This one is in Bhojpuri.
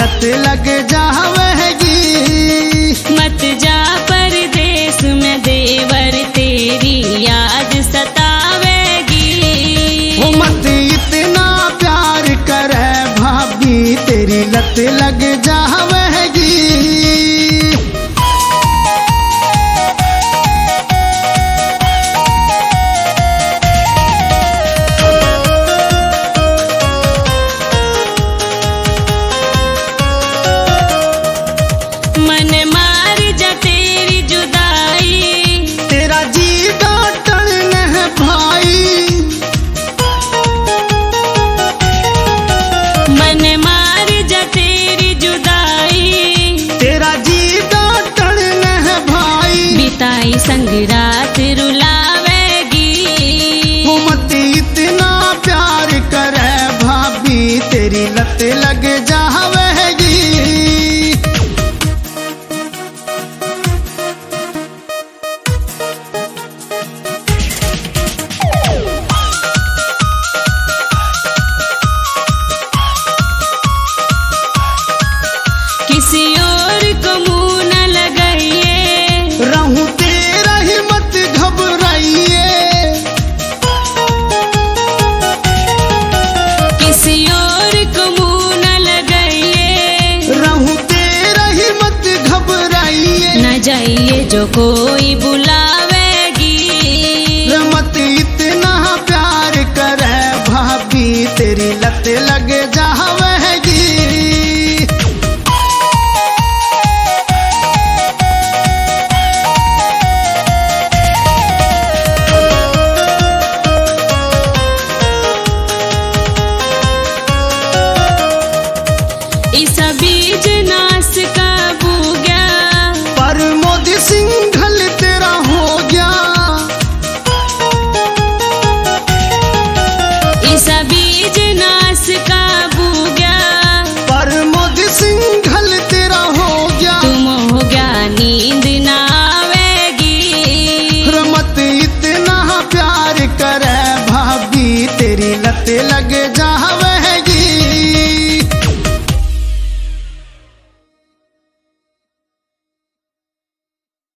लत लग जावेगी। मत जा परदेस में देवर तेरी याद सतावेगी। वो मत इतना प्यार करे भाभी तेरी लत लग जावेगी। मन मार जा तेरी जुदाई, तेरा जी डांटन है भाई। मन मार जा तेरी जुदाई, तेरा जी डांटन है भाई। बिताई संग रात रुलावेगी। वो मत इतना प्यार करे भाभी तेरी लत लग जावेगी। किसी और को मुंह न लगाइए, रहूं तेरा ही मत घबराइए। किसी और को मुंह न लगाइए, रहूं तेरा ही मत घबराइए। न जाइए जो कोई बुलावेगी। मत इतना प्यार करे भाभी तेरी लत लग